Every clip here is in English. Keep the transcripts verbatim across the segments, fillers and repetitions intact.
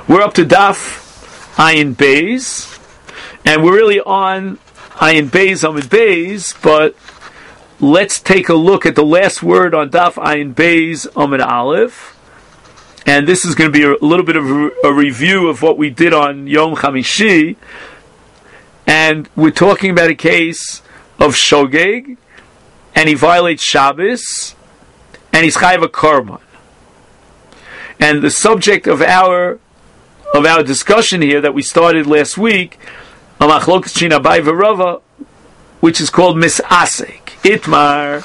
We're up to Daf Ayin Beis, and we're really on Ayin Beis, Amid Beis, but let's take a look at the last word on Daf Ayin Beis, Amid Aleph. And this is going to be a little bit of a, a review of what we did on Yom Chamishi. And we're talking about a case of Shogeg, and he violates Shabbos, and he's chayav a korban. And the subject of our of our discussion here that we started last week, Machlokas Shin Abai v'Rava, which is called Misasek, Itmar.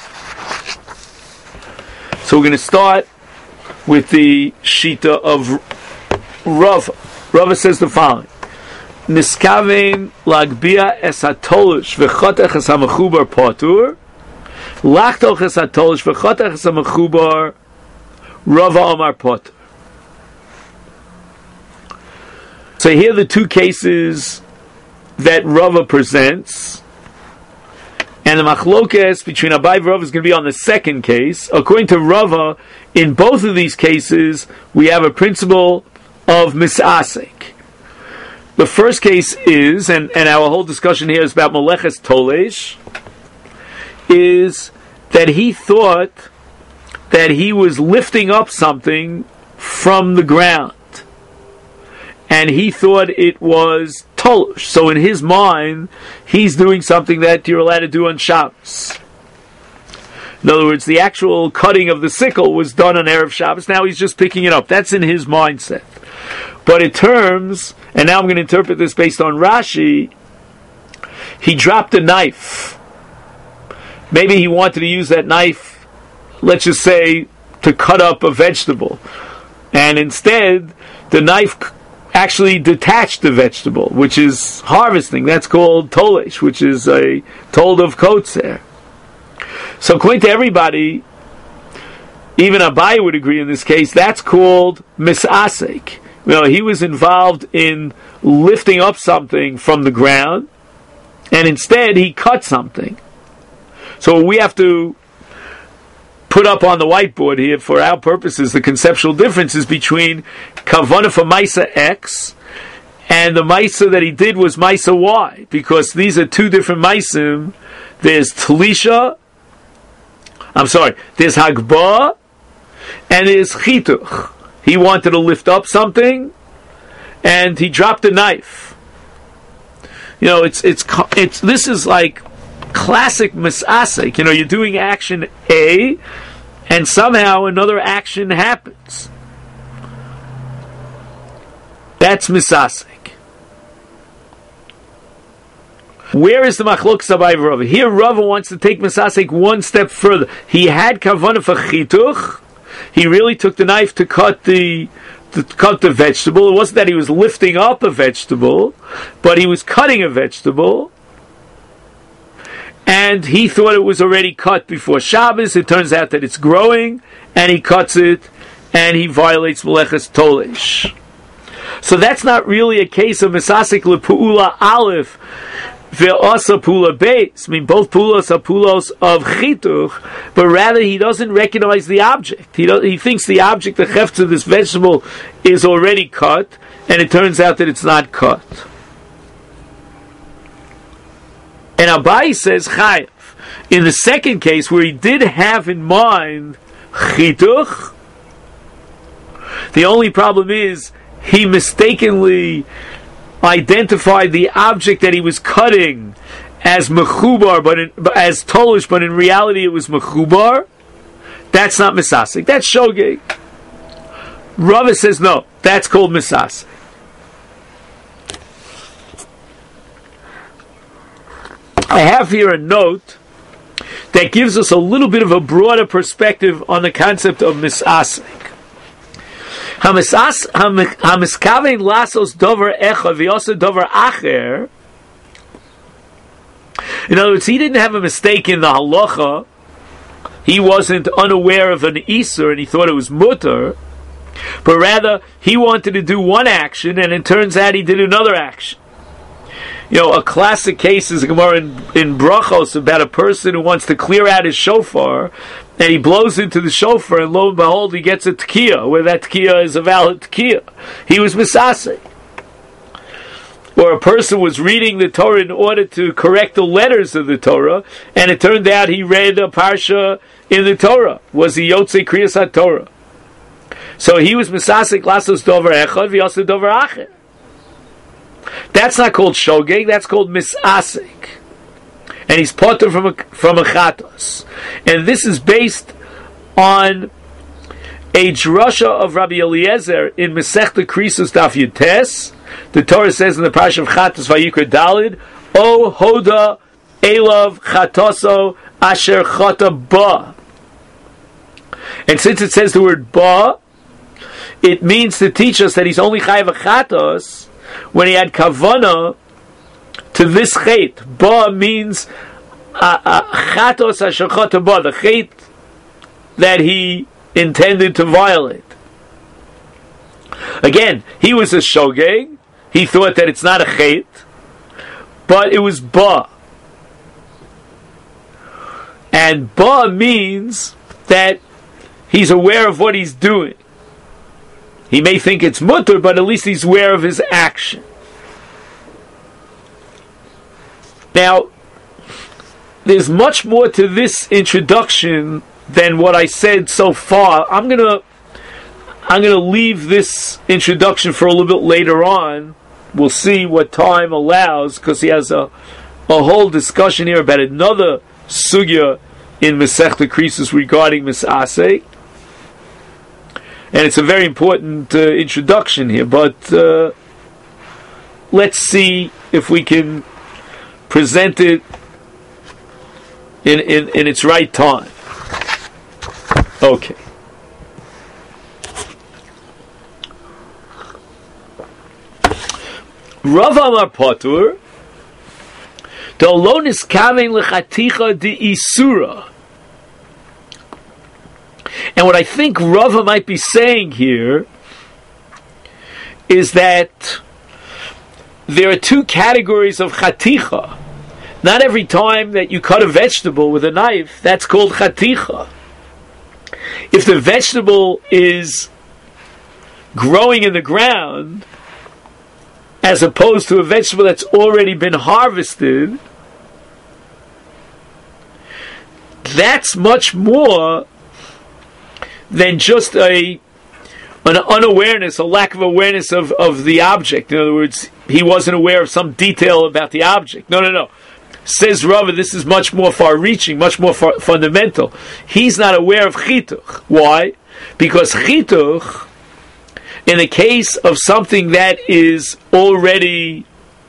So we're going to start with the Shita of Rava. Rava says the following: Niskavein lagbia es hatolish v'chotech es hamechubar patur, lachtoch es hatolish v'chotech es hamechubar Rava Amar patur. So here are the two cases that Rava presents, and the machlokes between Abai and Rava is going to be on the second case. According to Rava, in both of these cases, we have a principle of misasek. The first case is, and, and our whole discussion here is about Meleches Tolesh, is that he thought that he was lifting up something from the ground, and he thought it was Tolush. So in his mind, he's doing something that you're allowed to do on Shabbos. In other words, the actual cutting of the sickle was done on Erev Shabbos. Now he's just picking it up. That's in his mindset. But in terms, and now I'm going to interpret this based on Rashi, he dropped a knife. Maybe he wanted to use that knife, let's just say, to cut up a vegetable. And instead, the knife actually detached the vegetable, which is harvesting. That's called tolesh, which is a told of kotzer. So according to everybody, even Abai would agree in this case, that's called misasek. You know, he was involved in lifting up something from the ground, and instead he cut something. So we have to put up on the whiteboard here, for our purposes, the conceptual differences between Kavanah for Maisa X and the Maisa that he did was Maisa Y, because these are two different Maisim. There's Talisha, I'm sorry, there's Hagbah, and there's Chituch. He wanted to lift up something, and he dropped a knife. You know, it's it's it's this is like classic misasek. You know, you're doing action A, and somehow another action happens. That's misasek. Where is the machlokes Abai v'Rava? Here Rava wants to take misasek one step further. He had kavanah for chituch. He really took the knife to cut the to cut the vegetable. It wasn't that he was lifting up a vegetable, but he was cutting a vegetable. And he thought it was already cut before Shabbos. It turns out that it's growing, and he cuts it, and he violates Meleches Tolesh. So that's not really a case of Misasek Lepu'ula Aleph Ve'asa Pula Beis. I mean, both Pulas are Pulos of Chituch, but rather he doesn't recognize the object. He, he thinks the object, the Chefetz of this vegetable, is already cut, and it turns out that it's not cut. And Abai says chayav. In the second case, where he did have in mind chituch, the only problem is he mistakenly identified the object that he was cutting as mechubar, but in, as tolish, but in reality it was mechubar. That's not misasek. That's shogeg. Rava says no. That's called misasek. I have here a note that gives us a little bit of a broader perspective on the concept of misasek. Hamiskavein lasos dover echa v'yosa dover acher. In other words, he didn't have a mistake in the halacha. He wasn't unaware of an isur and he thought it was mutter, but rather he wanted to do one action and it turns out he did another action. You know, a classic case is a Gemara in, in Brachos about a person who wants to clear out his shofar, and he blows into the shofar, and lo and behold, he gets a tekiah, where that tekiah is a valid tekiah. He was misasek. Or a person was reading the Torah in order to correct the letters of the Torah, and it turned out he read a parsha in the Torah. Was he Yotzei Kriyas HaTorah? So he was misasek lasos dover echad v'yasa dover acher. That's not called shogeg, that's called misasek. And he's potter from a, from a chatos. And this is based on a drasha of Rabbi Eliezer in Masechta Krisos Daf Yutes. The Torah says in the parsha of Chatos Vayikra Dalid, O Hoda Elav Chatoso Asher Chata Ba. And since it says the word Ba, it means to teach us that he's only chayav a chatos when he had kavana to this chait. Ba means chatos asher chata ba, the chait that he intended to violate. Again, he was a shogeg. He thought that it's not a chait, but it was ba. And ba means that he's aware of what he's doing. He may think it's mutter, but at least he's aware of his action. Now, there's much more to this introduction than what I said so far. I'm gonna, I'm gonna leave this introduction for a little bit later on. We'll see what time allows, because he has a, a whole discussion here about another sugya in Masechta Krisos regarding misasek. And it's a very important uh, introduction here, but uh, let's see if we can present it in, in, in its right time. Okay. Rav Amar Patur, the alone is kaven lechaticha de isura. And what I think Rava might be saying here is that there are two categories of chaticha. Not every time that you cut a vegetable with a knife, that's called chaticha. If the vegetable is growing in the ground, as opposed to a vegetable that's already been harvested, that's much more than just a an unawareness, a lack of awareness of, of the object. In other words, he wasn't aware of some detail about the object. No, no, no. Says Rava, this is much more far-reaching, much more far- fundamental. He's not aware of chituch. Why? Because chituch, in the case of something that is already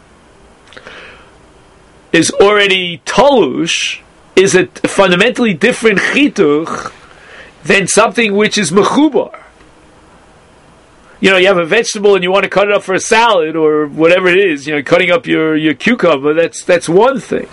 is already talush, is a fundamentally different chituch than something which is mechubar. You know, you have a vegetable and you want to cut it up for a salad or whatever it is, you know, cutting up your, your cucumber, that's that's one thing.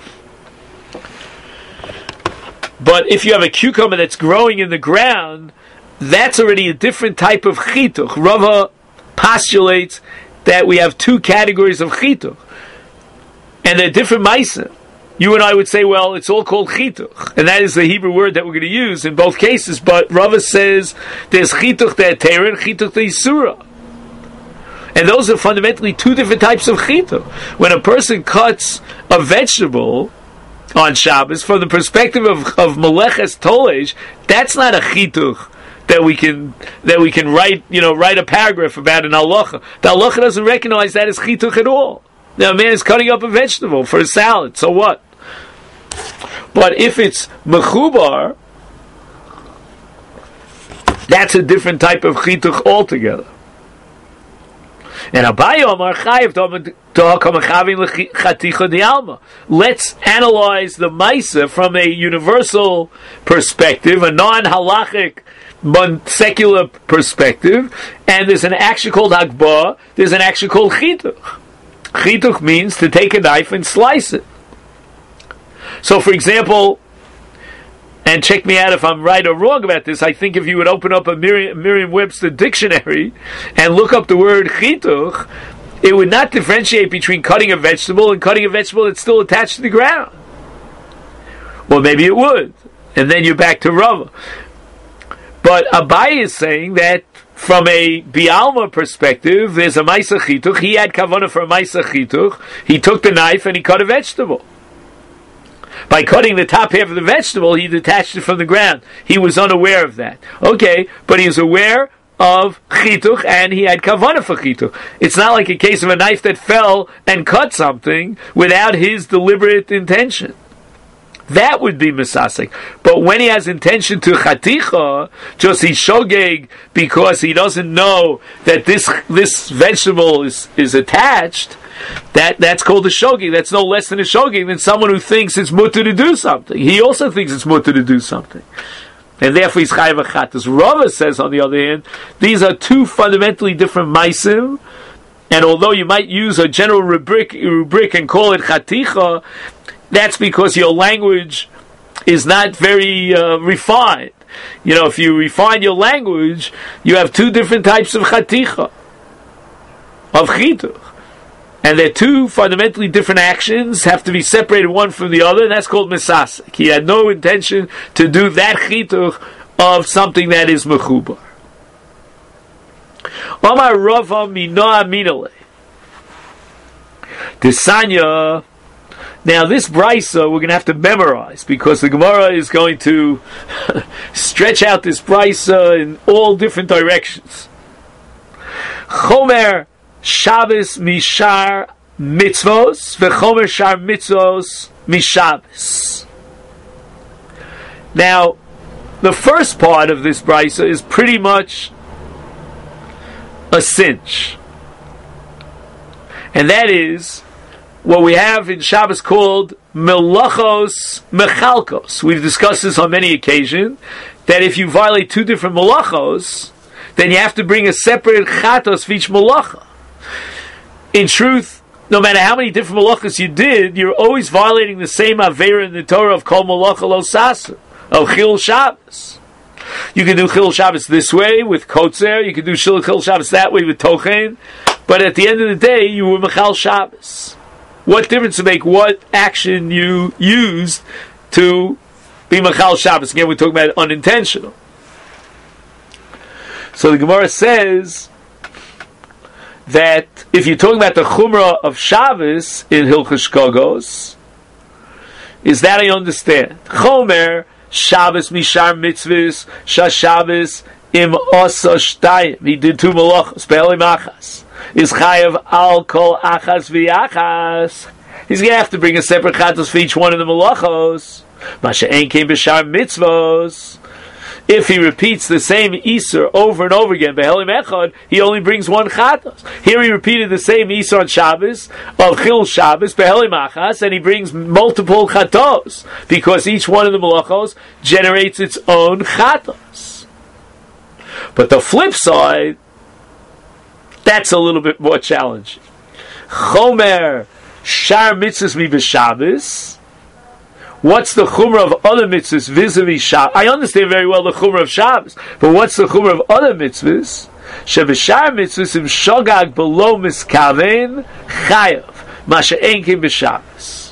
But if you have a cucumber that's growing in the ground, that's already a different type of chituch. Rava postulates that we have two categories of chituch, and they're different ma'asim. You and I would say, well, it's all called chituch, and that is the Hebrew word that we're going to use in both cases. But Rava says there's chituch de'atera and chituch de'isura, and those are fundamentally two different types of chituch. When a person cuts a vegetable on Shabbos, from the perspective of of meleches tolesh, that's not a chituch that we can that we can write, you know, write a paragraph about in halacha. The halacha doesn't recognize that as chituch at all. Now, a man is cutting up a vegetable for a salad, so what? But if it's mechubar, that's a different type of chituch altogether. And Abaye Omar Chayev chaticha di alma. Let's analyze the Maisa from a universal perspective, a non-halachic, secular perspective, and there's an action called hagbah, there's an action called chituch. Chituch means to take a knife and slice it. So, for example, and check me out if I'm right or wrong about this, I think if you would open up a Merriam, Merriam-Webster dictionary and look up the word chituch, it would not differentiate between cutting a vegetable and cutting a vegetable that's still attached to the ground. Well, maybe it would. and then you're back to Rava. But Abaye is saying that from a Bialma perspective, there's a Maisa Chituch. He had kavanah for a Maisa Chituch. He took the knife and he cut a vegetable. By cutting the top half of the vegetable, he detached it from the ground. He was unaware of that. Okay, but he was aware of Chituch and he had kavanah for Chituch. It's not like a case of a knife that fell and cut something without his deliberate intention. That would be misasek. But when he has intention to chaticha, just he shogeg because he doesn't know that this this vegetable is, is attached, that, that's called a shogeg. That's no less than a shogeg than someone who thinks it's mutter to do something. He also thinks it's mutter to do something. And therefore he's chayav achatas. Rava says, on the other hand, these are two fundamentally different maisim, and although you might use a general rubric, rubric and call it chaticha, that's because your language is not very uh, refined. You know, if you refine your language, you have two different types of chaticha, of chituch. And they're two fundamentally different actions, have to be separated one from the other, and that's called misasek. He had no intention to do that chituch of something that is mechubar. Omar Rava minoa minale. Desanya. Now, this brisa we're going to have to memorize because the Gemara is going to stretch out this brisa in all different directions. Chomer Shabbos mishar mitzvos v'chomer shar mitzvos mishabbos. Now, the first part of this brisa is pretty much a cinch, and that is what we have in Shabbos called melachos mechalkos. We've discussed this on many occasions, that if you violate two different melachos, then you have to bring a separate chatos for each melacha. In truth, no matter how many different melachos you did, you're always violating the same avera in the Torah of kol melacha lo sasu, of chil Shabbos. You can do chil Shabbos this way with kotzer, you can do chil Shabbos that way with tochen, but at the end of the day, you were mechal Shabbos. What difference to make what action you used to be mechal Shabbos? Again, we're talking about unintentional. So the Gemara says that if you're talking about the chumrah of Shabbos in Hilchos Shkagos, is that I understand. Chomer Shabbos mishar mitzvahs shashabbos im osa shtayim. He did two malachos be'elim achas. Is chayav al kol achas v'achas. He's going to have to bring a separate chatos for each one of the malachos. Masha ein came b'shar mitzvos. If he repeats the same Isur over and over again, be'elim echad, he only brings one chatos. Here he repeated the same Isur on Shabbos, of Chil Shabbos, be'elim achas, and he brings multiple chatos, because each one of the malachos generates its own chatos. But the flip side, that's a little bit more challenging. Chomer shar mitzvahs mi b'Shabbos. What's the chumrah of other mitzvahs vis-a-vis Shabbos? I understand very well the chumrah of Shabbos, but what's the chumrah of other mitzvahs? Shebeshar mitzvahs im shogag below miskaven chayav masha ein kim b'Shabbos.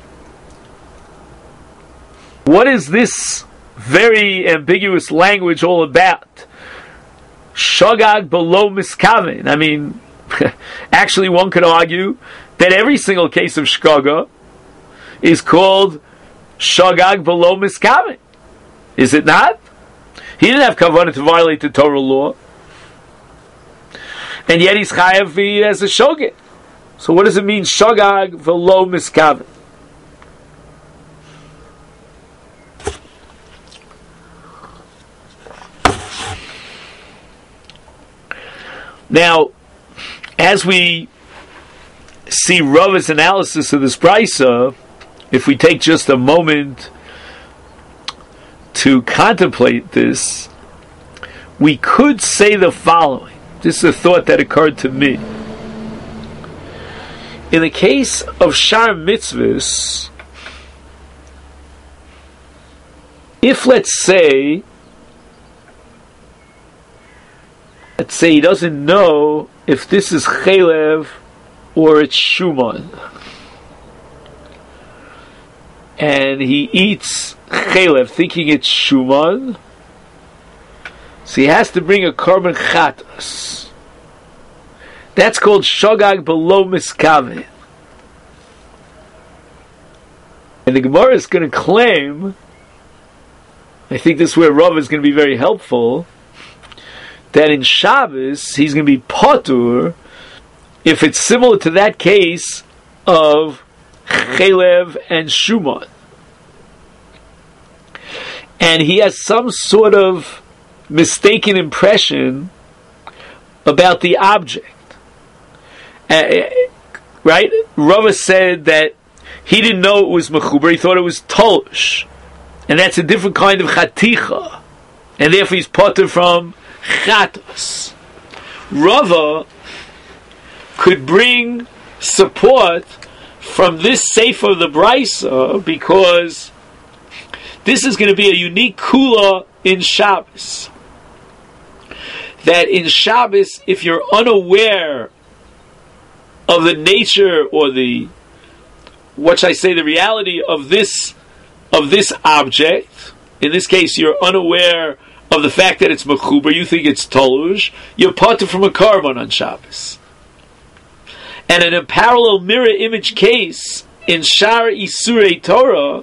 What is this very ambiguous language all about? Shogag below miskaven. I mean, actually one could argue that every single case of shkaga is called shogag below miskaven. Is it not? He didn't have kavanah to violate the Torah law, and yet he's chayav as a shogeg. So what does it mean, shogag below miskaven? Now, as we see Rava's analysis of this brisa, if we take just a moment to contemplate this, we could say the following. This is a thought that occurred to me. In the case of Shar Mitzvahs, if let's say Let's say he doesn't know if this is Chalev or it's Shuman, and he eats chelev, thinking it's shuman, so he has to bring a korban chatas. That's called shogag below miskaven. And the Gemara is going to claim, I think this is where Rav is going to be very helpful, that in Shabbos he's going to be potur if it's similar to that case of chelev and shuman. And he has some sort of mistaken impression about the object. Uh, right? Rava said that he didn't know it was mechuber, he thought it was tolush. And that's a different kind of chaticha. And therefore he's potter from chatos. Rava could bring support from this sefer of the Brisa because this is going to be a unique kula in Shabbos. That in Shabbos, if you're unaware of the nature or the, what should I say, the reality of this of this object, in this case you're unaware of the fact that it's mechuber, you think it's tolush, you're parted from a korban on Shabbos. And in a parallel mirror image case, in Shar Isurei Torah,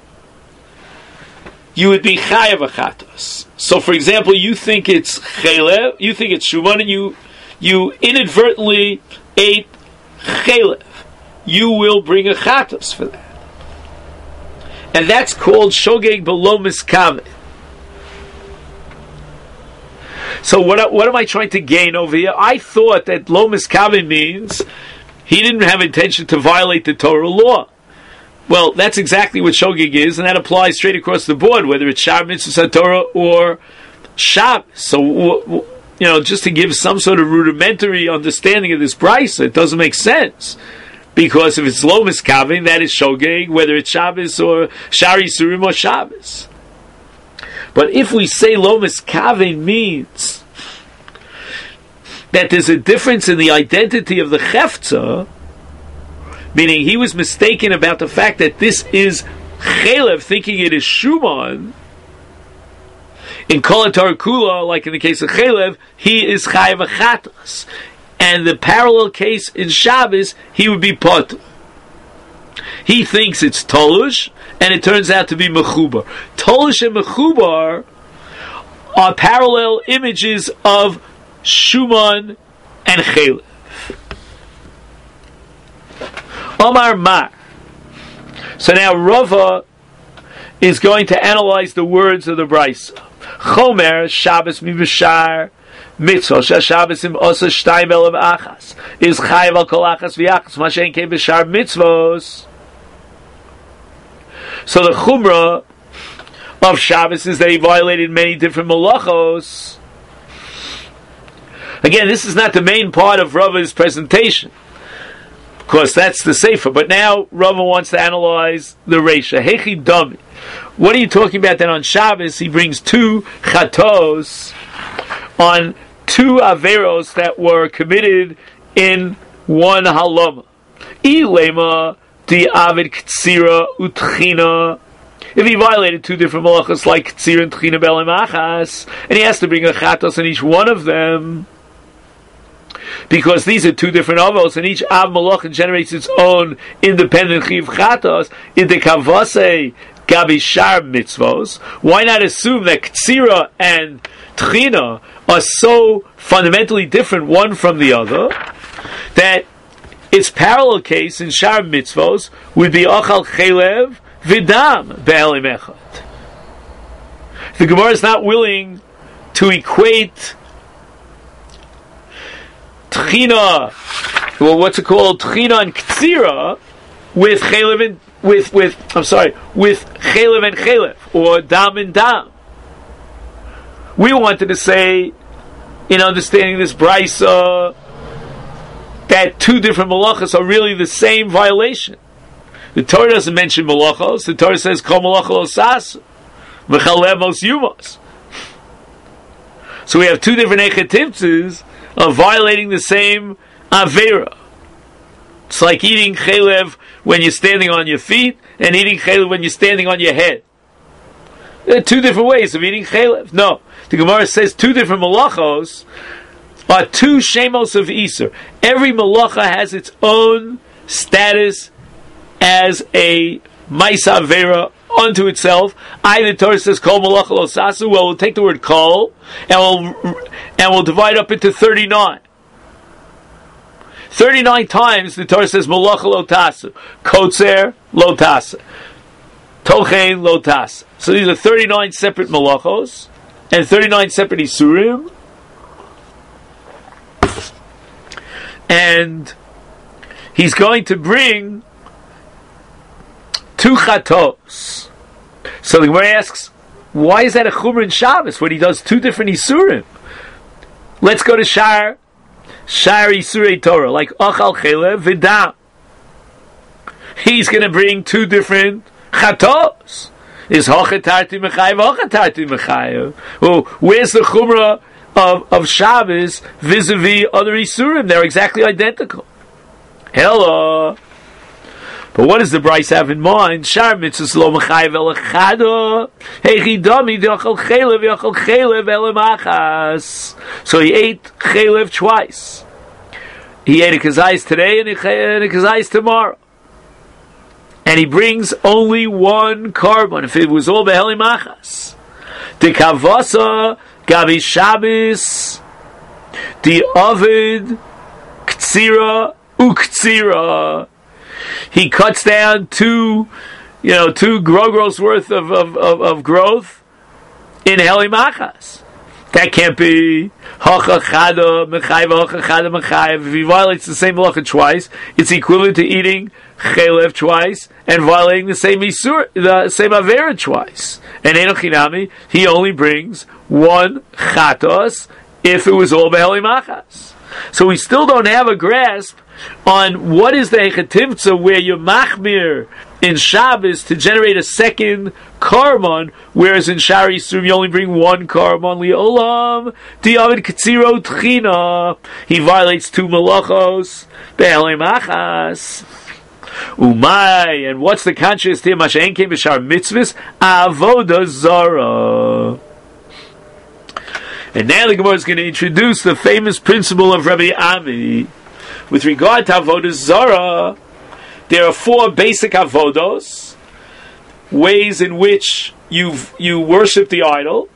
you would be chayav achatos. So, for example, you think it's chelev, you think it's shuman, and you you inadvertently ate chelev. You will bring a chatos for that, and that's called shogeg below miskaven. So, what what am I trying to gain over here? I thought that lo miskaven means he didn't have intention to violate the Torah law. Well, that's exactly what shogeg is, and that applies straight across the board, whether it's Shar Mitzvah Torah or Shabbos. So, you know, just to give some sort of rudimentary understanding of this brisa, it doesn't make sense. Because if it's lo miskaven, that is shogeg, whether it's Shabbos or Shari Surim or Shabbos. But if we say lo miskaven means that there's a difference in the identity of the cheftzah, meaning he was mistaken about the fact that this is chelev, thinking it is shuman. In kol atar kula, like in the case of chelev, he is chayav achatas. And the parallel case in Shabbos, he would be potter. He thinks it's tolush, and it turns out to be mechubar. Tolush and mechubar are parallel images of shuman and chelev. Omar Mar. So now Rava is going to analyze the words of the Brisa. Chomer Shabbos mibashar mitzvah Shabbos im osa shtayim elav achas is chayav al kol achas v'achas mashen ke b'shar mitzvos. So the chumrah of Shabbos is that he violated many different malachos. Again, this is not the main part of Rava's presentation. Of course, that's the sefer. But now Rava wants to analyze the reisha. Hechi dami. What are you talking about that on Shabbos he brings two chatos on two averos that were committed in one haloma? Ilema di avid ktsira utchina. If he violated two different malachas like ktsira and tchina belemachas, and he has to bring a chatos on each one of them, because these are two different avos, and each av malach generates its own independent chiv chatos, in the kavase gabi shar mitzvos, why not assume that ktsira and tchina are so fundamentally different one from the other, that its parallel case in shar mitzvos would be ochal chelev vidam be'elim echad. The Gemara is not willing to equate tchina, well, what's it called, tchina and ktsira, with chelev and with with I'm sorry, with chelev and chelev, or dam and dam. We wanted to say, in understanding this brisa, that two different malachas are really the same violation. The Torah doesn't mention malachos. The Torah says kol malachos osas v'chalemos yumos. So we have two different echetivtzes of violating the same avera. It's like eating chelev when you're standing on your feet and eating chelev when you're standing on your head. There are two different ways of eating chaylev. No, the Gemara says two different malachos are two shemos of Isur. Every malacha has its own status as a Maisa Avera unto itself. I, the Torah says, Kol Malacha Lo Sasu. Well, we'll take the word Kol and we'll, and we'll divide up into thirty-nine. thirty-nine times the Torah says Malacha Lo Tasu. Kotzer Lo Tasu. Tochein Lo Tasu. So these are thirty-nine separate malachos and thirty-nine separate Isurim. And he's going to bring two chatos. So the Gemara asks, why is that a chumrah in Shabbos when he does two different isurim? Let's go to Shar, Shar Isurei Torah, like Achal Chelev V'Dam. He's going to bring two different chatos. Is Hochetarti Mechayev, Hochetarti Mechayev. Well, where's the chumrah of, of Shabbos vis-a-vis other isurim? They're exactly identical. Hello. But what does the Bryce have in mind? Shar mitzvahs lo mechayev el echado. Hechidami v'yachal chelev v'yachal chelev el machas. So he ate chelev twice. He ate a kazayis today and a kazayis tomorrow. And he brings only one carbon. If it was all beheli machas. The kavasa gavi Shabbos. The ovid ktsira uktsira. He cuts down two, you know, two grogros worth of, of, of, of growth in heli machas. That can't be hacha chada mechayev hacha chada mechayev. If he violates the same halacha twice, it's equivalent to eating chelev twice and violating the same isur, the same avera twice. And enochinami, he only brings one chatos if it was all beheli machas. So we still don't have a grasp on what is the hechativtza where you're machmir in Shabbos to generate a second carbon, whereas in Shari Yisurim you only bring one carbon. Li'olam di'avid katziro tchina. He violates two malachos be'elei machas. Umay, and what's the contrast here? Masha'en came b'shar mitzvahs avoda zara. And now the Gemara is going to introduce the famous principle of Rabbi Ami. With regard to Avodah Zarah, there are four basic avodos, ways in which you you worship the idol,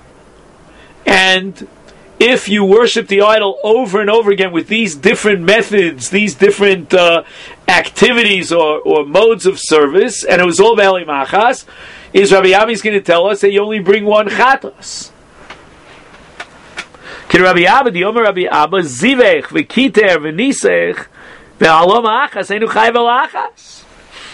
and if you worship the idol over and over again with these different methods, these different uh, activities or, or modes of service, and it was all B'Eli Machas, is Rabbi Ami is going to tell us that you only bring one chatos. Can Rabbi Abba, the Omer Rabbi Abba, Zivech, V'kiter, V'nisech, V'alom Achas, Einu Chayv El Achas.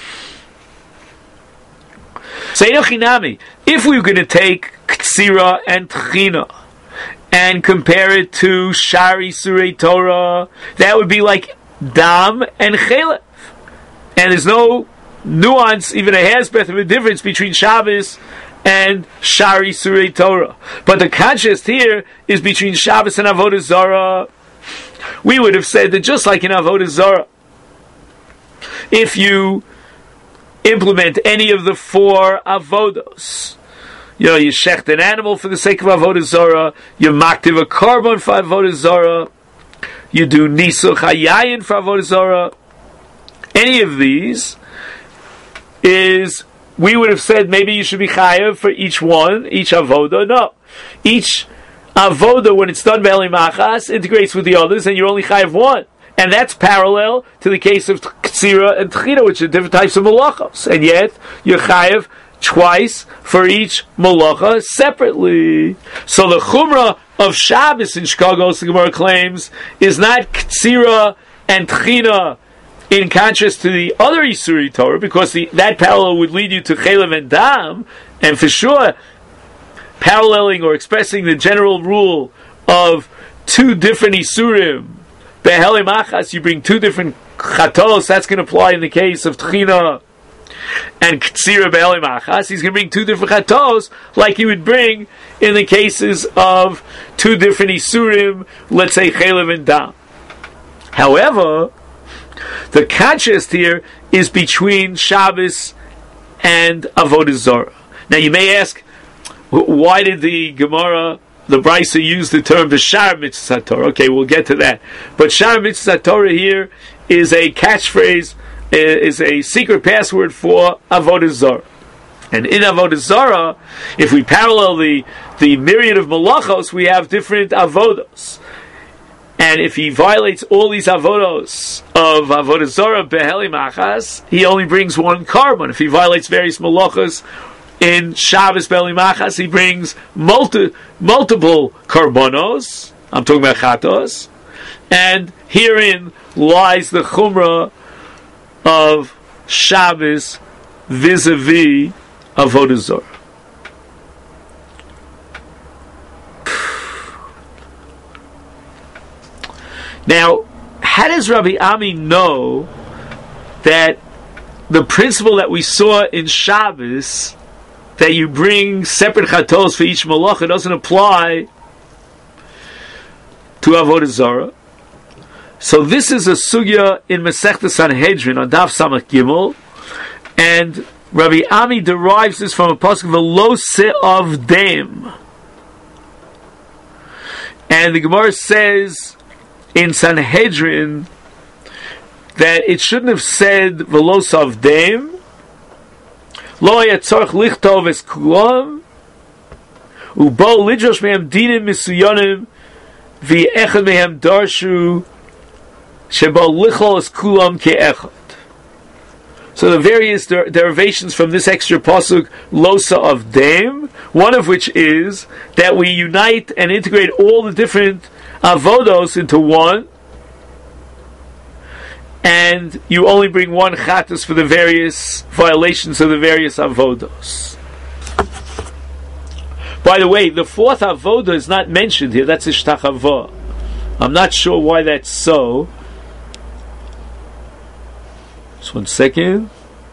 So Enochinami, if we were going to take Ktsira and Tchina and compare it to Shari Surei Torah, that would be like Dam and Chelev. And there's no nuance, even a hair's breadth of a difference between Shabbos and Shari Surei Torah. But the contrast here is between Shabbos and Avodah Zarah. We would have said that just like in Avodah Zarah, if you implement any of the four avodos, you know, you shecht an animal for the sake of Avodah Zarah, you maktiv a carbon for Avodah Zarah, you do nisuch hayayin for Avodah Zarah, any of these is, we would have said maybe you should be chayav for each one, each avoda. No. Each avoda, when it's done be'eli machas, integrates with the others, and you're only chayav one. And that's parallel to the case of ktsira and tchina, which are different types of malachos. And yet, you're chayav twice for each malacha separately. So the chumrah of Shabbos in Shkagos, the Gemara claims, is not ktsira and tchina in contrast to the other Isuri Torah, because the, that parallel would lead you to Chelev and Dam, and for sure, paralleling or expressing the general rule of two different Isurim, Beheli Machas, you bring two different Chatos, that's going to apply in the case of Tchina and Ktsira Beheli Machas. He's going to bring two different Chatos, like he would bring in the cases of two different Isurim, let's say Chelev and Dam. However, the contrast here is between Shabbos and Avodah Zarah. Now you may ask, Why did the Gemara, the Brisa, use the term B'shar Mitzvah Torah? Okay, we'll get to that. But Shar Mitzvah Torah here is a catchphrase, is a secret password for Avodah Zarah. And in Avodah Zarah, if we parallel the, the myriad of malachos, we have different avodos. And if he violates all these avodos of Avodah Zarah beheli machas, he only brings one carbon. If he violates various malachos in Shabbos beheli machas, he brings multi, multiple karbonos. I'm talking about chatos. And herein lies the chumrah of Shabbos vis-a-vis Avodah Zarah. Now, how does Rabbi Ami know that the principle that we saw in Shabbos, that you bring separate chatos for each malacha, doesn't apply to Avodah Zarah? So this is a sugya in Masechta Sanhedrin on Daf Samach Gimel, and Rabbi Ami derives this from a pasuk of a lo of dem. And the Gemara says in Sanhedrin that it shouldn't have said velos of dem, lo yatzorch lichtov es kulam, ubo lidrosh mehem dinim misuyonim, vi echad mehem darshu, shebo lichol es kulam ke'echad. So the various der- derivations from this extra pasuk, losa of dem, one of which is that we unite and integrate all the different avodos into one, and you only bring one chatas for the various violations of the various avodos. By the way, the fourth avodah is not mentioned here. That's ishtachavah. I'm not sure why that's so. Just one second.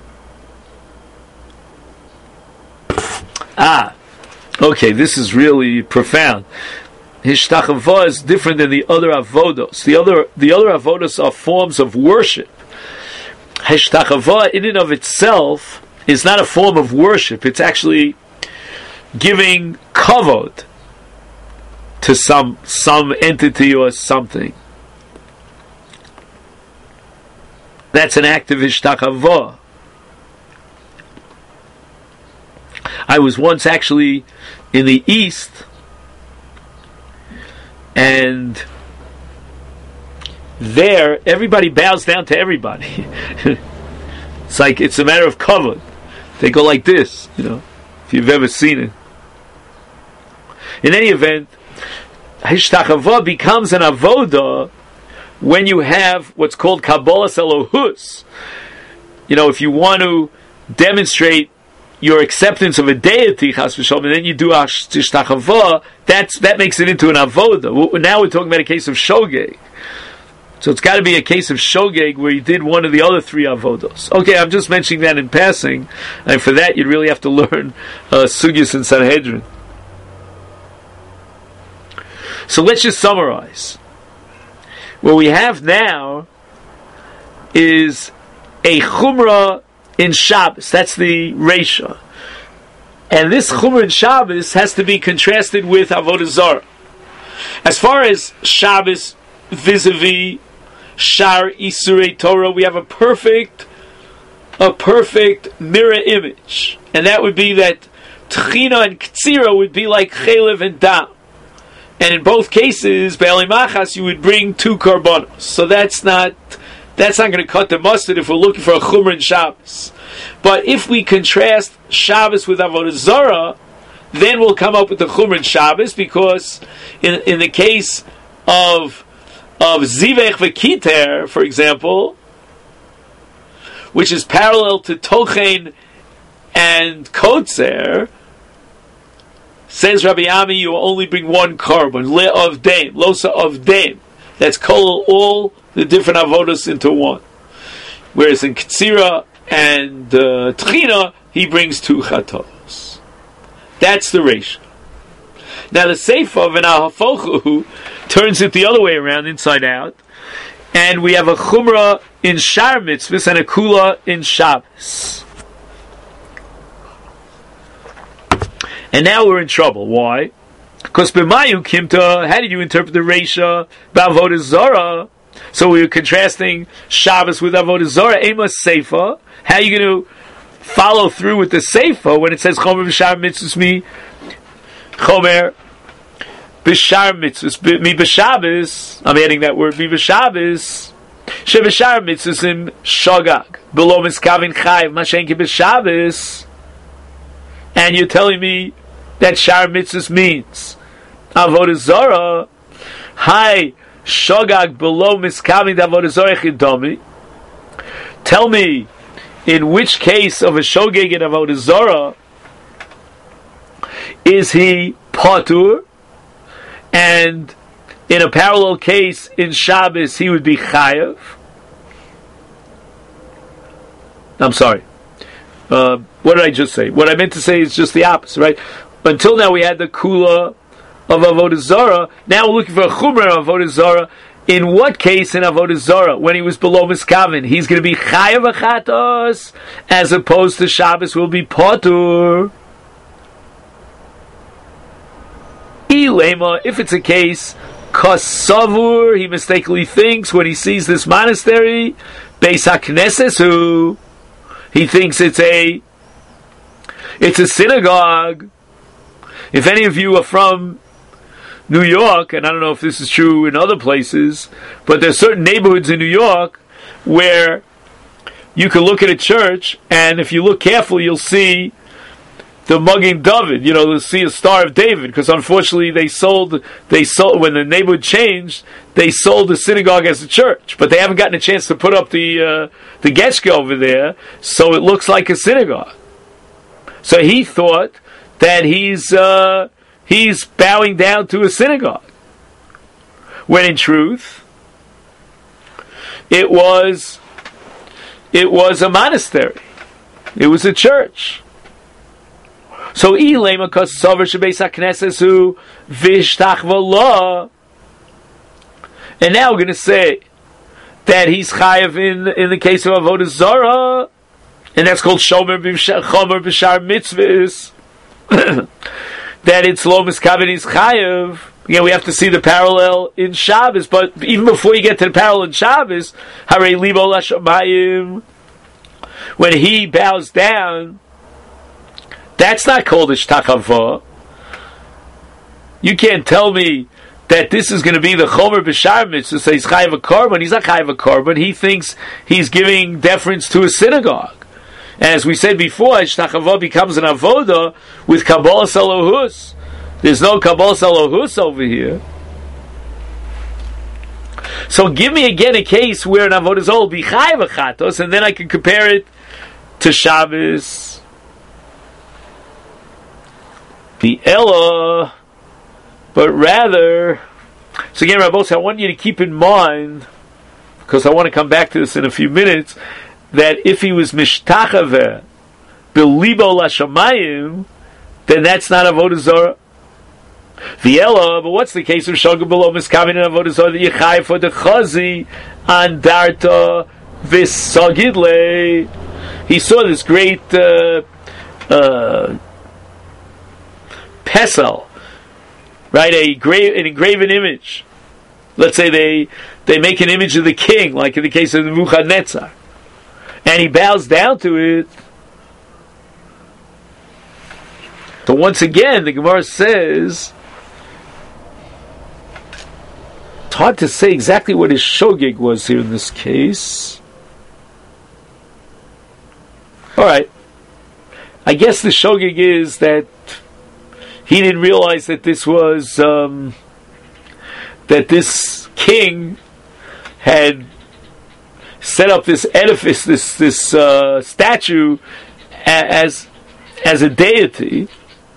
Ah, okay, this is really profound. Hishtachavah is different than the other avodos. The other, the other avodos are forms of worship. Hishtachavah, in and of itself, is not a form of worship. It's actually giving kavod to some some entity or something. That's an act of hishtachavah. I was once actually in the East, and there everybody bows down to everybody. It's like it's a matter of kavod. They go like this, you know, if you've ever seen it. In any event, hishtachavah becomes an avodah when you have what's called kabbalas elohus. You know, if you want to demonstrate your acceptance of a deity, chas v'shalom, and then you do hishtachavah, that's that makes it into an avodah. Now we're talking about a case of shogeg. So it's got to be a case of shogeg where you did one of the other three avodos. Okay, I'm just mentioning that in passing, and for that you'd really have to learn uh, sugyas and Sanhedrin. So let's just summarize. What we have now is a chumrah in Shabbos. That's the Reisha. And this chumrah in Shabbos has to be contrasted with Avodah Zarah. As far as Shabbos vis-a-vis Shar Isurei Torah, we have a perfect, a perfect mirror image. And that would be that Tchina and Ktsira would be like Chelev and Dam. And in both cases, Be'eli Machas, you would bring two karbonos. So that's not that's not going to cut the mustard if we're looking for a chumrah in Shabbos. But if we contrast Shabbos with Avodah Zarah, then we'll come up with the chumrah in Shabbos, because in in the case of of Zivech v'Kiter, for example, which is parallel to Tochen and Kotzer, says Rabbi Ami, you will only bring one carbon, le of dame, losa of dame. That's kol all the different avodas into one. Whereas in Ktsira and uh, Tchina, he brings two chatos. That's the ratio. Now the Seifa of an Ahafochu turns it the other way around, inside out, and we have a chumrah in Shar Mitzvahs and a kula in Shabbos. And now we're in trouble. Why? Because b'mayu kimta, how did you interpret the reisha b'avodah zara? So we were contrasting Shabbos with avodah zara. Ema seifa. How are you going to follow through with the seifa when it says chomer b'shar mitzvus mi chomer b'shar mitzvus mi b'Shabbos? I'm adding that word mi b'Shabbos. She b'shar mitzvus im shogag below miskavin chayiv mashenki b'Shabbos. And you're telling me that shar mitzvus means avodah zara. Hi shogag below miskavin avodah zara chidomi. Tell me, in which case of a shogeg in avodah zara is he patur, and in a parallel case in Shabbos he would be chayav? I'm sorry. Uh, what did I just say? What I meant to say is just the opposite, right? Until now we had the kula of avodah zara. Now we're looking for a chumrah of avodah zara. In what case in avodah zara, when he was below miskavin, he's going to be chayav achatos, as opposed to Shabbos will be patur? Ilema, if it's a case, kasavur, he mistakenly thinks when he sees this monastery, beis hakneses hu, he thinks it's a it's a synagogue. If any of you are from New York, and I don't know if this is true in other places, but there's certain neighborhoods in New York where you can look at a church, and if you look carefully, you'll see the Magen David. You know, you'll see a Star of David, because unfortunately they sold, they sold when the neighborhood changed, they sold the synagogue as a church, but they haven't gotten a chance to put up the uh, the Getchke over there, so it looks like a synagogue. So he thought that he's uh, he's bowing down to a synagogue, when in truth it was it was a monastery, it was a church. So ilema kasavar shebeis hakneses hu vishtach v'la, and now we're going to say that he's chayav in in the case of avodah zara, and that's called shomer chomer b'shar mitzvahs. That it's lo miskaven is chayav. Again, we have to see the parallel in Shabbos, but even before you get to the parallel in Shabbos, harei libo lashamayim, when he bows down, that's not called ishtachava. You can't tell me that this is going to be the chomer b'shar mitzvah, so he's chayav a korban. He's not chayav a korban. He thinks he's giving deference to a synagogue. And as we said before, ishtachava becomes an avoda with kabbalah salohus. There's no kabbalah salohus over here. So give me again a case where an avodah zol will be chayav achatos, and then I can compare it to Shabbos. The Ella, but rather, so again, Rabbos, I want you to keep in mind, because I want to come back to this in a few minutes, that if he was mishtachaveh belibo lashamayim, then that's not avodah zara. The Ella, but what's the case of shogeg below miskaven and avodah zara that you chayav for the chazi and darta v'sagidle? He saw this great uh, uh, pesel, right? A gra- an engraven image. Let's say they they make an image of the king, like in the case of the Nebuchadnezzar, and he bows down to it. So once again, the Gemara says it's hard to say exactly what his shogeg was here in this case. All right, I guess the shogeg is that he didn't realize that this was um, that this king had set up this edifice, this this uh, statue, as as a deity.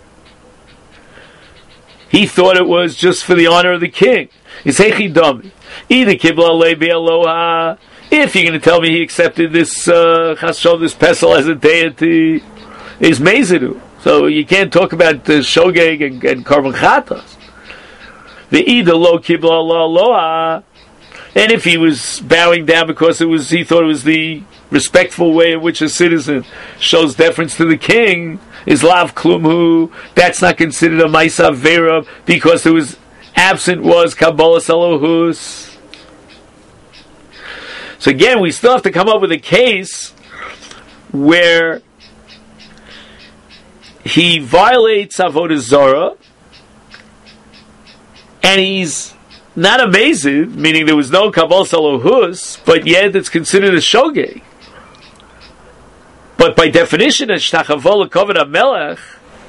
He thought it was just for the honor of the king. He's dummy. Either kibla lebi aloha. If you're going to tell me he accepted this uh, chashov, this pesel as a deity, is mezidu. So you can't talk about the shogeg and, and korban chatas. The either lo kibla aloha. And if he was bowing down because it was, he thought it was the respectful way in which a citizen shows deference to the king, is lav klumhu, that's not considered a ma'isa vera because there was absent was kabbalah salohus. So again, we still have to come up with a case where he violates avodah zarah and he's not amazed, meaning there was no kabbalah salohus, but yet it's considered a shogeg. But by definition, a shtachavola kavod hamelech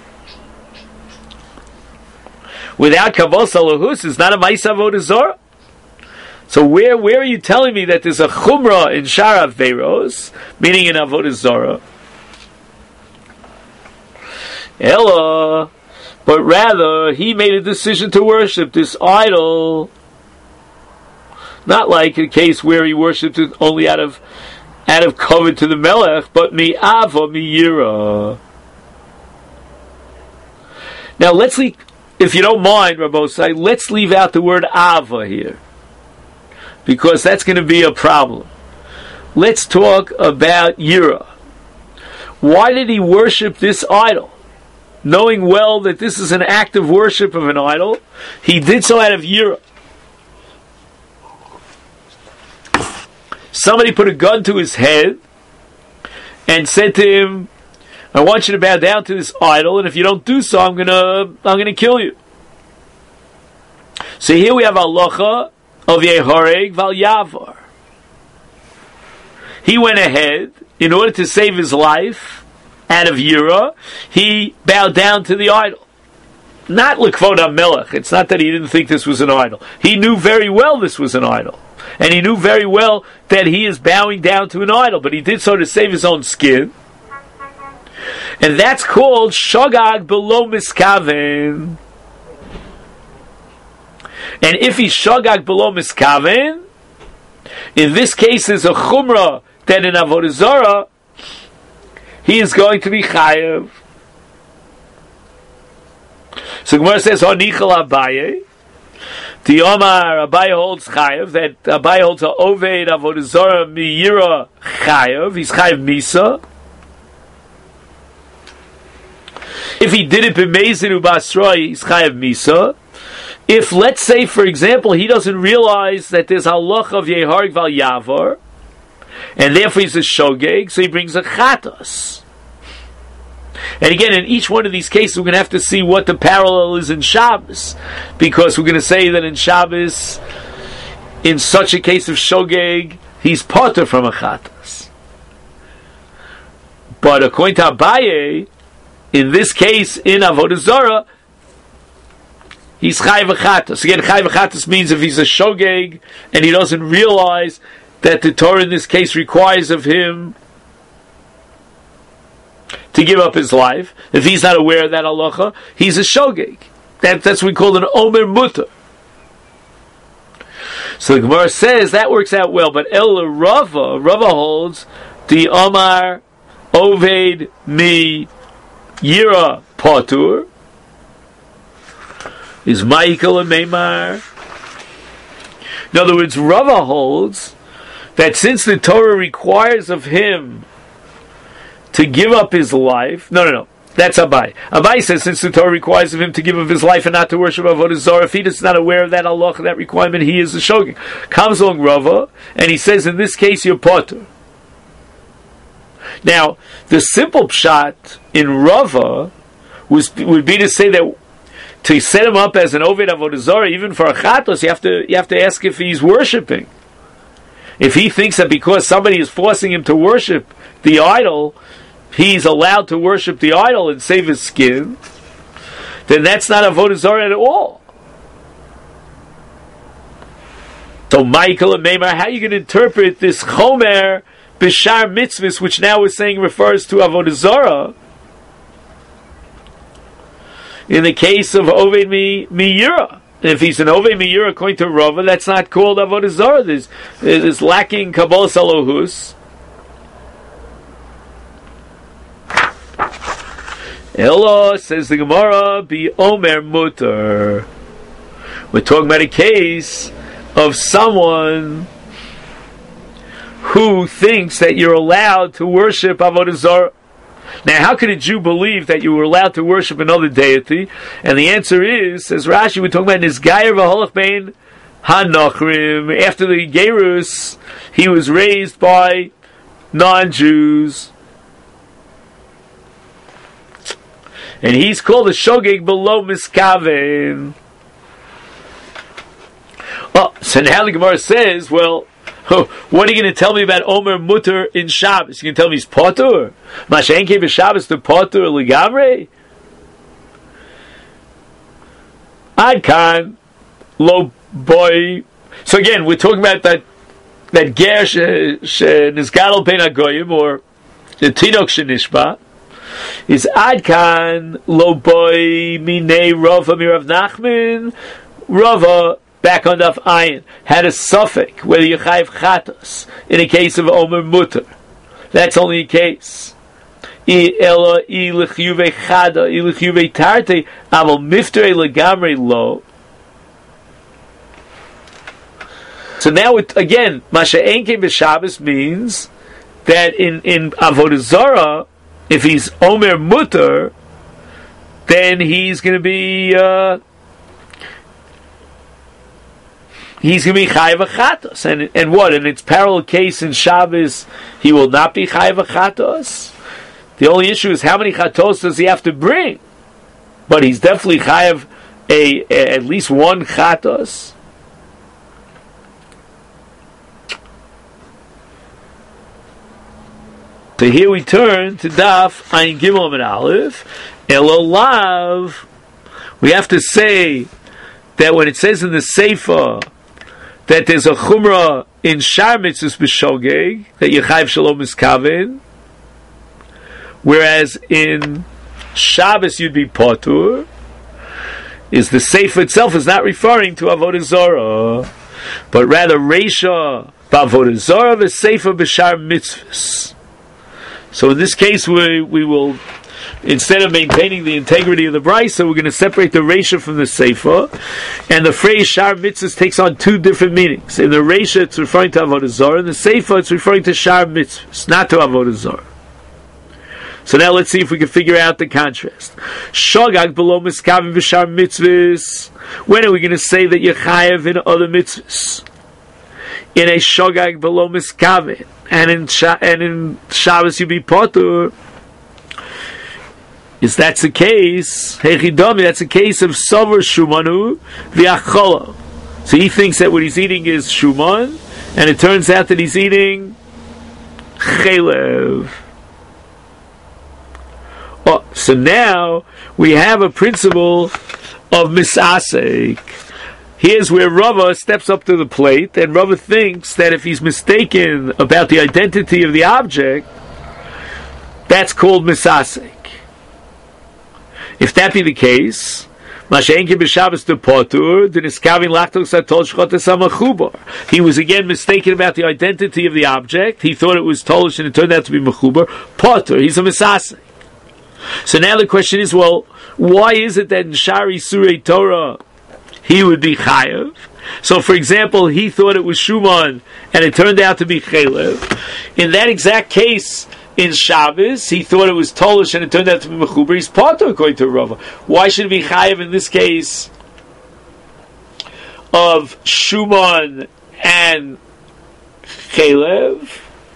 without kabbalah salohus is not a ma'isa avodah zarah. So where where are you telling me that there's a chumrah in shar averos, meaning in avodah zarah? Ella, but rather he made a decision to worship this idol, not like a case where he worshipped it only out of out of kavod to the melech, but mi'ava mi'yira. Now let's leave, if you don't mind, Rabbosai, let's leave out the word ava here, because that's going to be a problem. Let's talk about yira. Why did he worship this idol? Knowing well that this is an act of worship of an idol, he did so out of yira. Somebody put a gun to his head and said to him, I want you to bow down to this idol, and if you don't do so, I'm gonna I'm gonna kill you. So here we have halacha of Yehareg Val Yavar. He went ahead, in order to save his life out of Yira, he bowed down to the idol. Not L'kvod HaMelech. It's not that he didn't think this was an idol. He knew very well this was an idol. And he knew very well that he is bowing down to an idol, but he did so to save his own skin. And that's called Shogag Below Miskaven. And if he's Shogag Below Miskaven, in this case there's a Chumrah that in Avodah Zarah he is going to be Chayev. So Gemara says, Honichal Abaye. The Omar Abaye holds Chayev, that Abaye holds a Oved Avodah Zarah Miyira Chayev. He's Chayev Misa. If he did it b'meizin u'basroi, he's Chayev Misa. If, let's say, for example, he doesn't realize that there's halach of Yehareg Val Yavar, and therefore he's a shogeg, so he brings a chatos. And again, in each one of these cases, we're going to have to see what the parallel is in Shabbos, because we're going to say that in Shabbos, in such a case of shogeg, he's potter from a chatos. But according to Abaye, in this case, in Avodah Zarah, he's Chayev Chatos. Again, Chayev Chatos means if he's a shogeg and he doesn't realize that the Torah in this case requires of him to give up his life, if he's not aware of that halacha, he's a shogeg. That, that's what we call an Omer Mutter. So the Gemara says that works out well, but El Rava, Rava holds the Omar Oved Mi Yira Patur is Michael and Meimar. In other words, Rava holds that since the Torah requires of him to give up his life, no, no, no, that's Abai. Abai says since the Torah requires of him to give up his life and not to worship Avodah Zarah, if he is not aware of that Allah, that requirement, he is a shogeg. Comes along Rava, and he says in this case you're potter. Now, the simple pshat in Rava was, would be to say that to set him up as an Oved Avodah Zarah, even for a chatos, you have to you have to ask if he's worshiping. If he thinks that because somebody is forcing him to worship the idol, he's allowed to worship the idol and save his skin, then that's not Avodah Zarah at all. So, Michael and Meimar, how are you going to interpret this Chomer Bishar Mitzvahs, which now we're saying refers to Avodah Zarah? In the case of Oved Miyira, if he's an Oved Miyira according to Rava, that's not called Avodah Zarah. There's, there's lacking Kabbalah Salohus. Elo, says the Gemara, be Omer Mutter. We're talking about a case of someone who thinks that you're allowed to worship Avodah Zarah. Now, how could a Jew believe that you were allowed to worship another deity? And the answer is, says Rashi, we're talking about Nizgayer v'holach bein Hanochrim. After the Gerus, he was raised by non-Jews. And he's called a Shogeg below Miskaven. Oh, so now the Gemara says, well, what are you going to tell me about Omer Mutter in Shabbos? You can tell me he's Potter? Mashenke b'Shabbos to Potter Ligamre? Adkan Lo Boy. So again, we're talking about that that Ger Nizgadol Ben Agoyim, or the Tinok Shenishba. Is Adkan Lo Boy Minei Rava Mirav Nachman. Rava, back on Daf Ayin, had a suffix whether you chayiv chatos in a case of Omer Mutter. That's only a case. I ela I lechyuve chada I lechyuve tarte aval miftere legamre lo. So now it, again, Masha Enke b'Shabbos means that in in Avodah Zarah, if he's Omer Mutter, then he's going to be. Uh, He's going to be chayav chatos, and and what? In its parallel case in Shabbos, he will not be chayav chatos. The only issue is how many chatos does he have to bring? But he's definitely chayav a, a at least one chatos. So here we turn to Daf Ayin Gimel and Aleph. Elolav. We have to say that when it says in the Sefer that there's a chumrah in Shar Mitzvahs b'Shogeg, that Yechayiv Shalom is Kavin, whereas in Shabbos you'd be Potur, is the Sefer itself is not referring to Avodah Zarah, but rather Reisha b'Avodah Zarah, the Sefer b'Shar Mitzvahs. So in this case we we will, instead of maintaining the integrity of the Brisa, we're going to separate the Reisha from the Sefer, and the phrase Shar Mitzvahs takes on two different meanings. In the Reisha, it's referring to Avodah Zarah. In the Sefer, it's referring to Shar Mitzvahs, not to Avodah Zarah. So now let's see if we can figure out the contrast. Shogag below Miskavim v'Shar Mitzvahs. When are we going to say that you're chayav in other mitzvahs? In a Shogag below Miskavim, and in Sha- and in Shabbos you be Potur. Is that's the case? Hechidami, that's a case of Sover Shumanu v'Achola. So he thinks that what he's eating is Shuman, and it turns out that he's eating Chelev. Oh, so now we have a principle of Misasek. Here's where Rava steps up to the plate, and Rava thinks that if he's mistaken about the identity of the object, that's called Misasek. If that be the case, he was again mistaken about the identity of the object. He thought it was Tolish and it turned out to be Mechubar. Potter, he's a Misasek. So now the question is, well, why is it that in Shari Surei Torah he would be Chayav? So for example, he thought it was Shuman and it turned out to be Chelev. In that exact case, in Shabbos, he thought it was Tolish and it turned out to be Mechubar. He's Potter according to Rava. Why should it be Chayav in this case of Shuman and Chelev?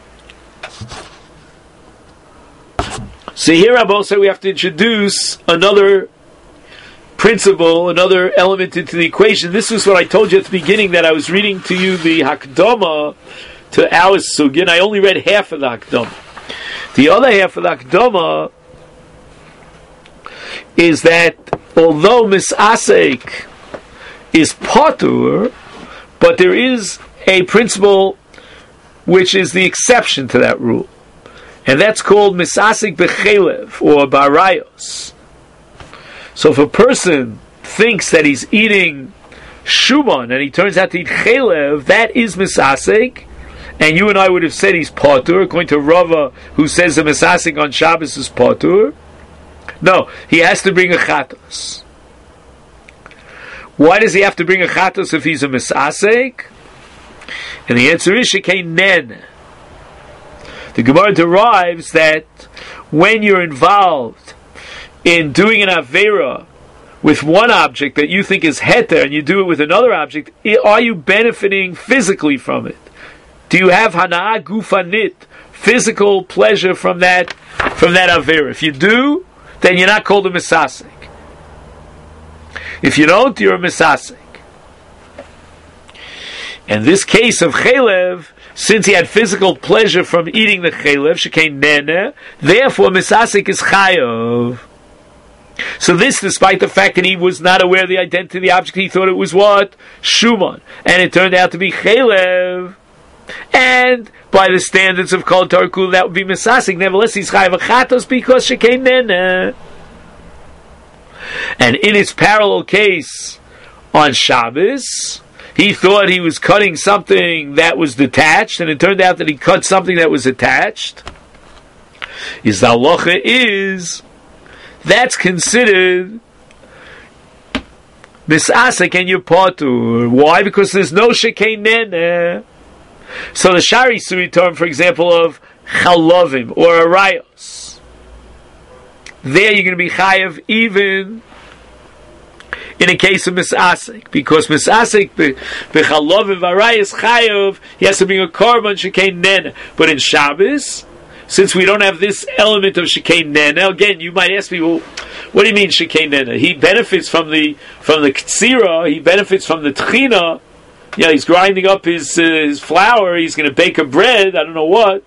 So here Rabbi said we have to introduce another principle, another element into the equation. This was what I told you at the beginning, that I was reading to you the Hakdama to our Sugin. I only read half of the Hakdama. The other half of the Hakdama is that although Misasek is Potur, but there is a principle which is the exception to that rule. And that's called Misasek Bechelev, or Barayos. So if a person thinks that he's eating Shuman and he turns out to eat Chelev, that is Misasek. And you and I would have said he's Potur, according to Rava, who says the Misasek on Shabbos is Potur. No, he has to bring a Chatos. Why does he have to bring a Chatos if he's a Misasek? And the answer is shekei nen. The Gemara derives that when you're involved in doing an Avera with one object that you think is heter and you do it with another object, are you benefiting physically from it? Do you have hana'ah gufanit, physical pleasure from that from that Avera? If you do, then you're not called a misasek. If you don't, you're a misasek. And this case of chelev, since he had physical pleasure from eating the chelev, shekei nene, therefore misasek is chayav. So this, despite the fact that he was not aware of the identity of the object, he thought it was what? Shuman. And it turned out to be chelev. And by the standards of Kol Tarkul, that would be misasek. Nevertheless, he's chayav achatos because shekei nene. And in its parallel case on Shabbos, he thought he was cutting something that was detached, and it turned out that he cut something that was attached. Is the halacha is that's considered misasek and yupatur. Why? Because there's no shekei nene. So the shari suri term, for example, of chalovim or arayos, there you're going to be chayav even in a case of misasek, because misasek b'chalovim v'arayos chayav, he has to bring a korban shekei nene. But in Shabbos, since we don't have this element of shekei nene, again, you might ask me, well, what do you mean shekei nene? He benefits from the from the ktsira, he benefits from the tchina. Yeah, he's grinding up his uh, his flour. He's going to bake a bread. I don't know what.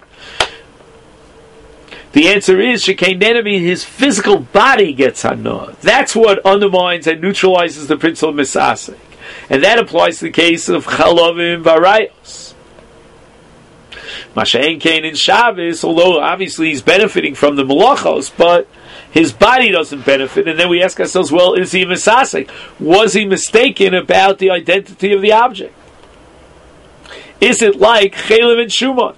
The answer is shekei nene means his physical body gets hana. That's what undermines and neutralizes the principle of misasek, and that applies to the case of chalovim v'arayos. Masha'en kain in Shabbos, although obviously he's benefiting from the malachos, but his body doesn't benefit. And then we ask ourselves, well, is he misasek? Was he mistaken about the identity of the object? Is it like chelev and shuman?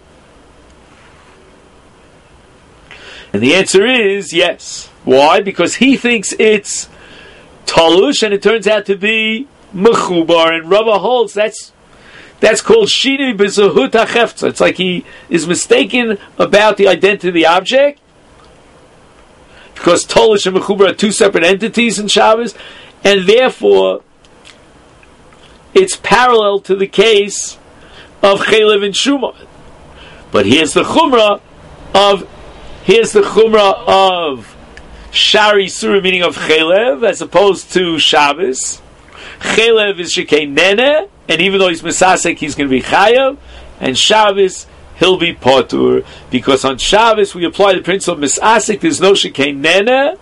And the answer is yes. Why? Because he thinks it's talush, and it turns out to be mechubar. And Rava holds that's that's called shini b'zahut hachefza. It's like he is mistaken about the identity of the object, because talush and mechubar are two separate entities in Shabbos, and therefore it's parallel to the case of chelev and shuman. But here's the chumrah of Here's the chumrah of shari sura, meaning of chelev, as opposed to Shabbos. Chelev is shekei nene, and even though he's misasek, he's going to be chayav. And Shabbos, he'll be potur, because on Shabbos we apply the principle of misasek. There's no shekei nene,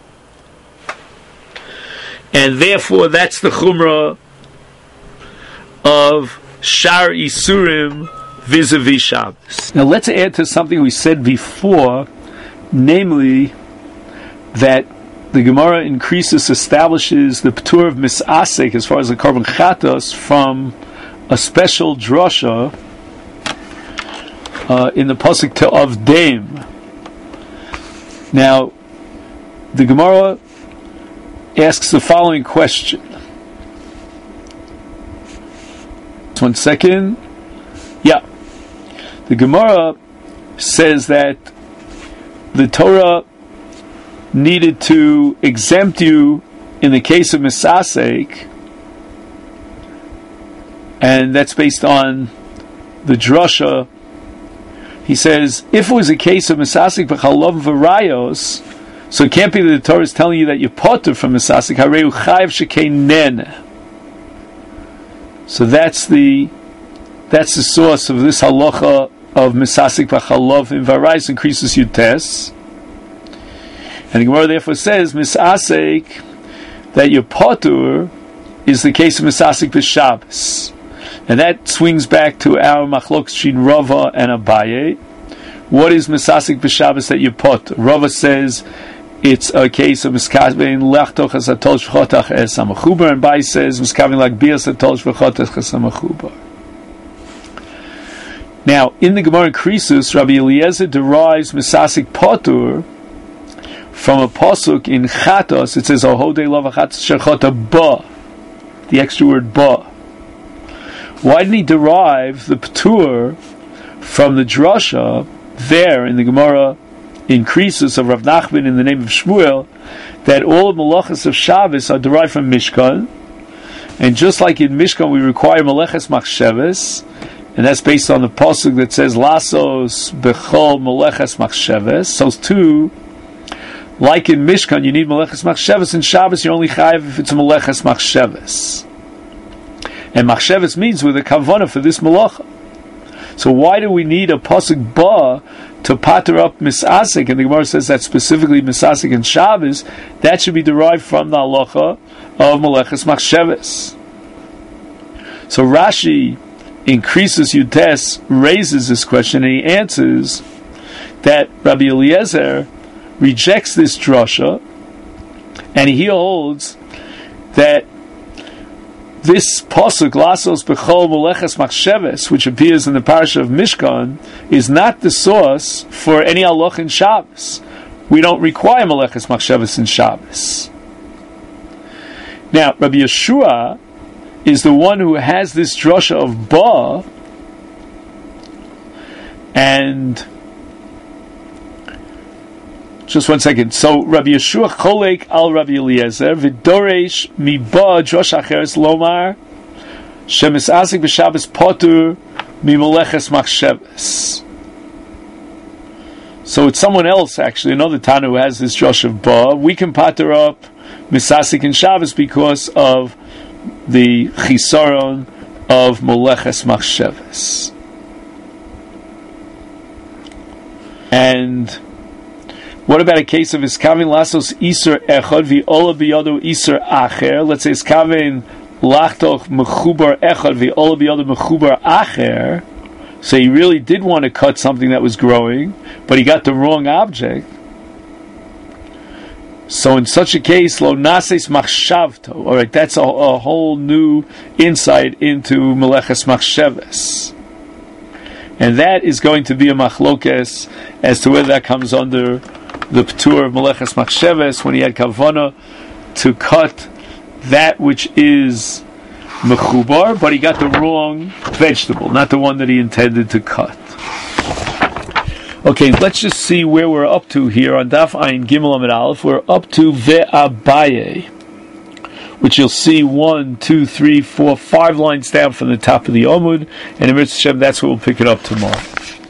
and therefore that's the chumrah of shar isurim vis-a-vis Shabbos. Now let's add to something we said before, namely that the Gemara in Krisus establishes the P'tur of Misasek as far as the Korban Chatos from a special drasha uh, in the Pasuk of Dame. Now, the Gemara asks the following question. One second. Yeah. The Gemara says that the Torah needed to exempt you in the case of Misasek, and that's based on the drasha. He says, if it was a case of Misasek b'chalov v'rayos, so it can't be that the Torah is telling you that you're potter from Misasek, hareu chayav shekei nene. So that's the That's the source of this halacha of misasik b'chalov in varayos increases yutes. And the Gemara therefore says misasik, that your potur is the case of misasik b'Shabbos, and that swings back to our machlok shin Rava and Abaye. What is misasik b'Shabbos that you potur? Rava says it's a case of miskavein lechtoch as atol shchotach es hamachubar, and Abaye says miskavein like bias atol shchotach es hamachubar. Now, in the Gemara in Krisus, Rabbi Eliezer derives Misasik Potur from a pasuk in Chatos. It says, "Ohodei lava chatos shechota ba," the extra word ba, Why didn't he derive the Ptur from the drasha there in the Gemara in Krisus of Rav Nachman in the name of Shmuel, that all of Malachas of Shabbos are derived from Mishkan, and just like in Mishkan we require Malachas Machsheves, and that's based on the pasuk that says Lasos Bechol Malachas Machsheves. So too, like in Mishkan, you need Malachas Machsheves. In Shabbos, you're only chayav if it's a Malachas Machsheves, and Machsheves means with a kavanah for this malacha. So why do we need a pasuk ba to pater up misasik? And the Gemara says that specifically misasik and Shabbos, that should be derived from the halacha of Malachas Machsheves. So Rashi increases Yutes, raises this question, and he answers that Rabbi Eliezer rejects this drasha, and he holds that this pasuk Lasos Bechol Malachas Machsheves, which appears in the parasha of Mishkan, is not the source for any halach in Shabbos. We don't require Malachas Machsheves in Shabbos. Now, Rabbi Yeshua is the one who has this drasha of Ba, and just one second. So Rabbi Yeshua cholek al Rabbi Eliezer v'doresh mi ba drasha acheres lomar shemis asik b'Shabbos potur mi maleches machsheves. So it's someone else, actually, another Tana who has this drasha of Ba. We can pater up misasik in Shabbos because of the chisaron of moleches machsheves. And what about a case of iskaven lasos iser echad v'ola biyado iser acher? Let's say iskaven lachtoch mechubar echad v'ola biyado mechubar acher. So he really did want to cut something that was growing, but he got the wrong object. So in such a case, lo nases machshavto. All right, that's a, a whole new insight into meleches machsheves, and that is going to be a machlokes as to whether that comes under the ptur of meleches machsheves when he had kavana to cut that which is mechubar, but he got the wrong vegetable, not the one that he intended to cut. Okay, let's just see where we're up to here on Daf Ayin Gimel Amid Aleph. We're up to Ve'abaye, which you'll see one, two, three, four, five lines down from the top of the Omud, and in Mitzvah Shem, that's where we'll pick it up tomorrow.